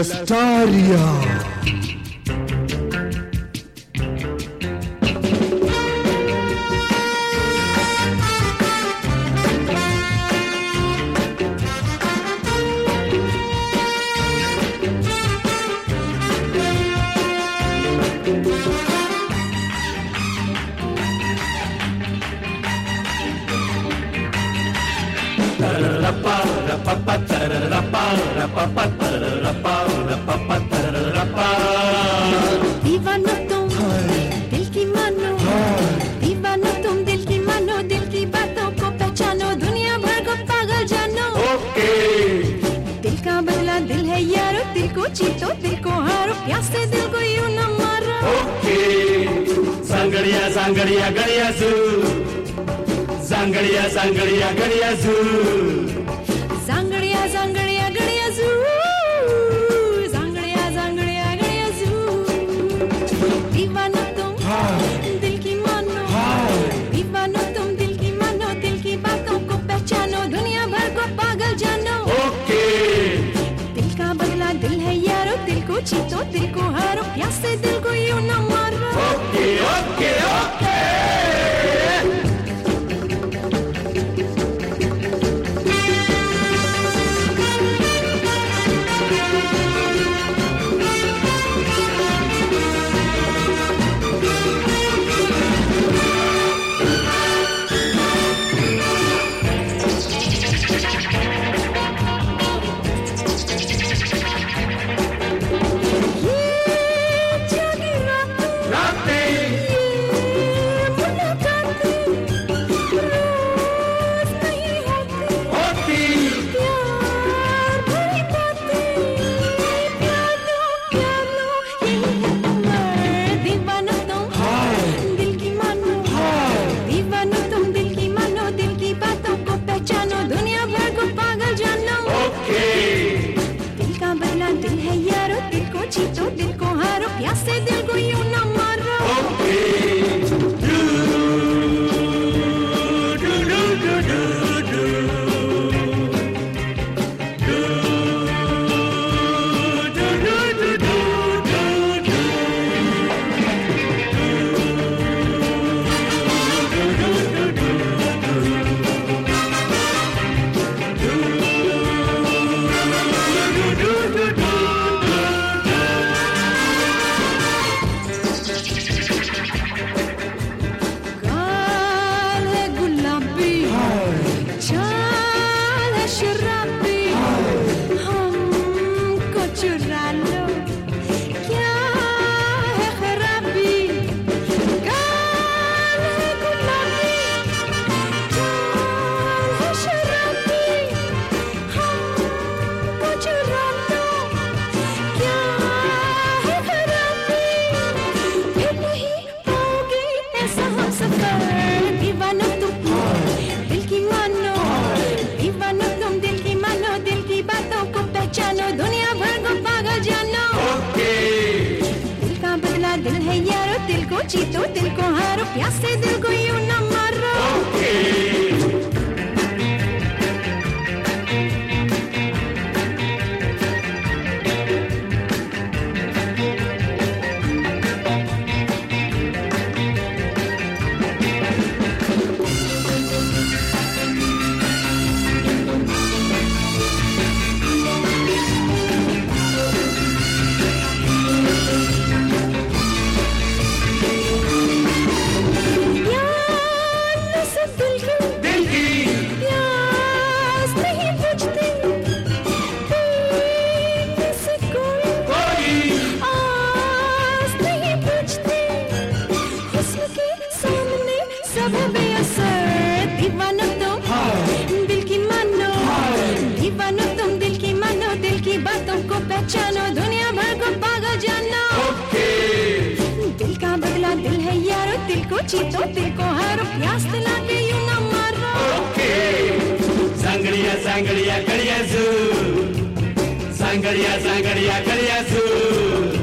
Blastaria. दीवाना तुम दिल की मानो, दीवाना तुम दिल की मानो, दिल की बातों को पहचानो, दुनिया भर को पागल जानो। दिल का बदला दिल है यारो, दिल को जीतो दिल को हारो, प्यासे दिल को यूं न मारो। सांगड़िया सांगड़िया गड़िया जू, सांगड़िया सांगड़िया गड़िया जू, सांगड़िया सांगड़िया गड़िया जू, सांगड़िया सांगड़िया गड़िया जू। दीवाना तुम दिल की मानो, दीवाना तुम दिल की मानो, दिल की बातों को पहचानो, दुनिया भर को पागल जानो। दिल का बदला दिल है यारो, दिल को जीतो दिल को हारो, प्यासे दिल को यूं न मारो। जीतो दिल को हारो, प्यासे दिल को यूं न मारो। दीवाना तुम दिल की मानो, दीवाना तुम दिल की मानो, दिल की बातों को पहचानो, दुनिया भर को पागल जानो। दिल का बदला दिल है यारो, दिल को जीतो दिल को हारो, प्यासे दिल को यूं न मारो। दीवाना तुम दिल की मानो, दीवाना तुम दिल की मानो, दिल की बातों को पहचानो, दुनिया भर को पागल जानो। दिल का बदला दिल है यारो, दिल को जीतो दिल को हारो, प्यास दिला के यूं न मारो। सांगड़िया सांगड़िया गड़िया जू, सांगड़िया सांगड़िया गड़िया जू।